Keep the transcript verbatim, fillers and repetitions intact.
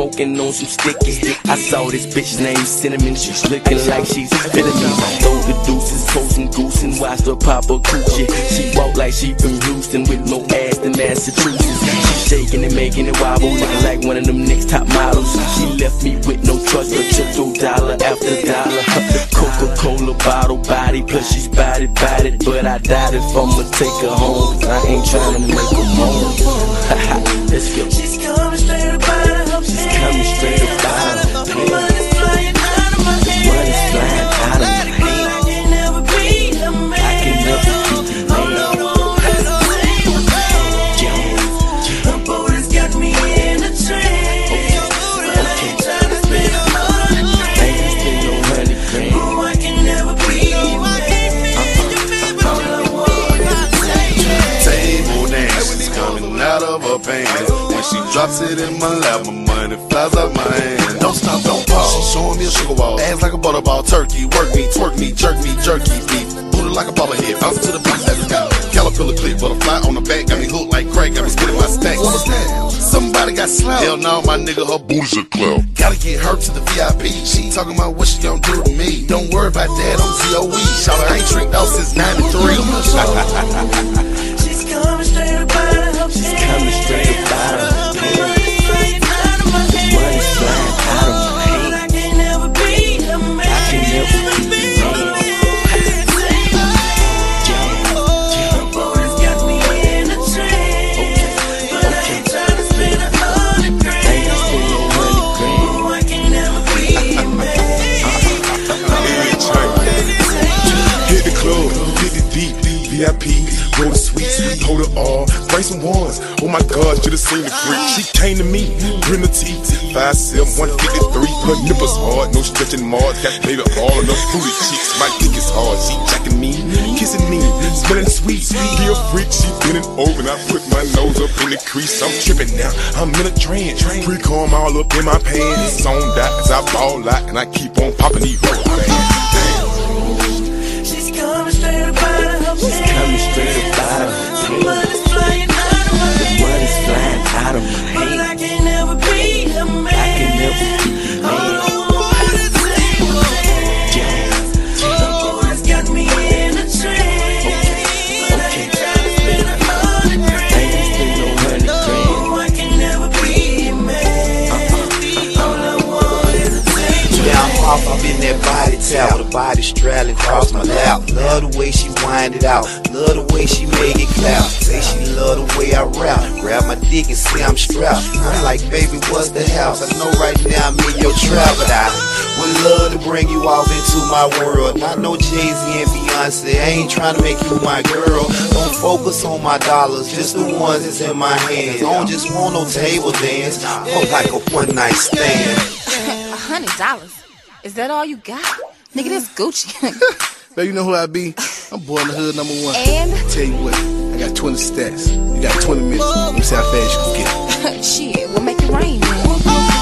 smoking on some sticky. I saw this bitch named Cinnamon, she's looking like she's feeling me. Throw the deuces, post and goose and watch her pop a coochie. She walk like she from Houston with more ass than Massachusetts. She shaking and making it wobble, looking like one of them next top models. She left me with no trust, but took through dollar after dollar. Coca-Cola bottle body, plus she's body body. But I doubt if I'ma take her home, cause I ain't tryna make her moan. Let's go. She's coming straight up out of her She's coming straight up out of her Money's flying out of my head. Money's flying out of my head. I can never be a man. I can never be a man. All I want is a thing. Her booty's got me in a trance. But I ain't tryna spend a hundred grand. I ain't spend no hundred grand. Oh, I can never be a man. All I want is a thing. Table dance, she's coming out of her pants. When she drops it in my lap, my money flies out my hand. Don't stop, don't pause. She showing me a sugar wall, ass like a butterball turkey. Work me, twerk me, jerk me, jerky beef. Booty like a bobblehead, bounce to the beat. Let's go. Caterpillar clip, butterfly on the back, got me hooked like crack, got me spitting my stacks. What was that? Somebody got slapped. Hell no, my nigga, her booty's a club. Gotta get her to the V I P. She talking about what she gon' do to me. Don't worry about that, I'm T O E. Shout out, I ain't tricked out since ninety-three. She's coming straight up out of her She's coming straight up out of her Money's flying out of my head. Money's flying out of my head. I can never be a man. I can never be a man. Her booty's got me in a trance. But I ain't tryna spend a hundred grand. I ain't spend no hundred grand. Oh, I can never be a man. Hit the club, hit the deep, V I P, go to suites, hold it all, bring some ones. Oh my God, should've seen the freak. She came to me, bring the teeth, five seven, one fifty-three. Her nipples hard, no stretching marks, got baby all in her booty cheeks. My dick is hard, she jacking me, kissing me, smelling sweet. He a freak, she bending over, and I put my nose up in the crease. I'm tripping now, I'm in a trance. Pre-com all up in my pants, it's on that as I ball out, and I keep on popping these hoes. She's coming straight up out of her She's coming straight up out of her Money's flying out of my head. Money's flying out of my But head. I can never be a man. I can never be a All man. I want is a single dance. Her booty's got me in a trance. But I ain't tryna spend a hundred grand. I ain't spend no hundred grand. Oh, I can never be a man. All I want is a single Yeah, I'm off, I'm in that body towel, the body straddling across my lap. Love the way she wind it out, love the way she make it clap. Say she love the way I rap, grab my dick and say I'm strapped. I'm like, baby, what's the house? I know right now I'm in your trap, but I would love to bring you off into my world. Not no Jay-Z and Beyonce, I ain't trying to make you my girl. Don't focus on my dollars, just the ones that's in my hands. I don't just want no table dance, oh, like a one night stand. A hundred dollars? Is that all you got? Nigga, that's Gucci. Baby, you know who I be? I'm boy in the hood number one. And? Tell you what, I got twenty stacks. You got twenty minutes. Let me see how fast you can get it. Shit, we'll make it rain, man.